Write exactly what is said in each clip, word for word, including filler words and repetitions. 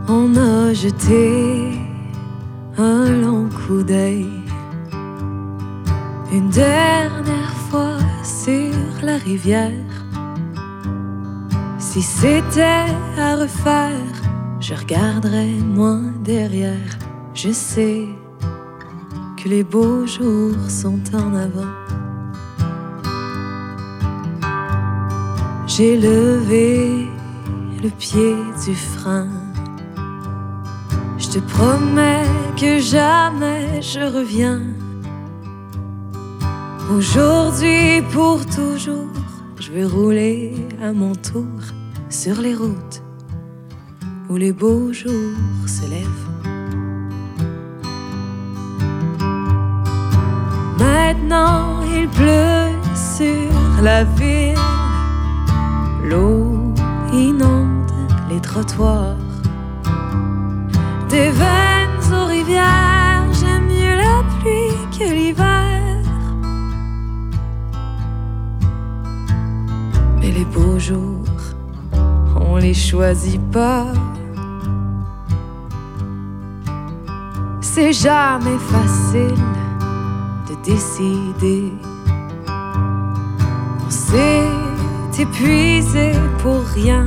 On a jeté un long coup d'œil une dernière fois sur la rivière. Si c'était à refaire, je regarderais moins derrière. Je sais que les beaux jours sont en avant. J'ai levé le pied du frein. Je te promets que jamais je reviens. Aujourd'hui pour toujours, je vais rouler à mon tour sur les routes où les beaux jours se lèvent. Maintenant il pleut sur la ville, l'eau inonde les trottoirs. Des veines aux rivières, j'aime mieux la pluie que l'hiver. Mais les beaux jours, on les choisit pas. C'est jamais facile de décider. On s'est épuisé pour rien.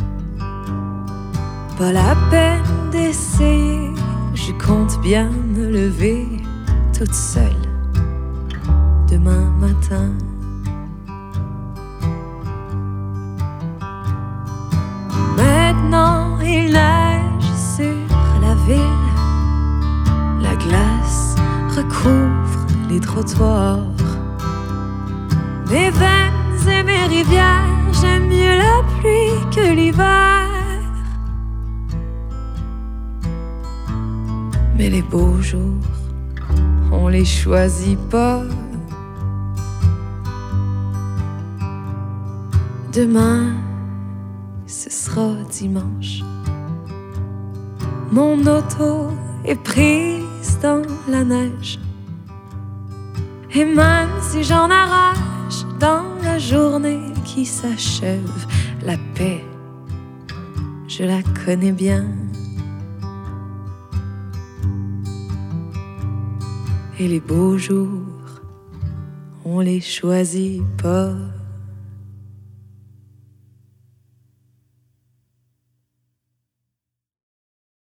Pas la peine d'essayer. Je compte bien me lever toute seule demain matin. Maintenant il neige sur la ville. La glace recouvre les trottoirs. Mes veines et mes rivières, j'aime mieux la pluie que l'hiver. Mais les beaux jours, on les choisit pas. Demain, ce sera dimanche. Mon auto est prise dans la neige. Et même si j'en arrache dans la journée qui s'achève, la paix, je la connais bien. Et les beaux jours, on les choisit pas.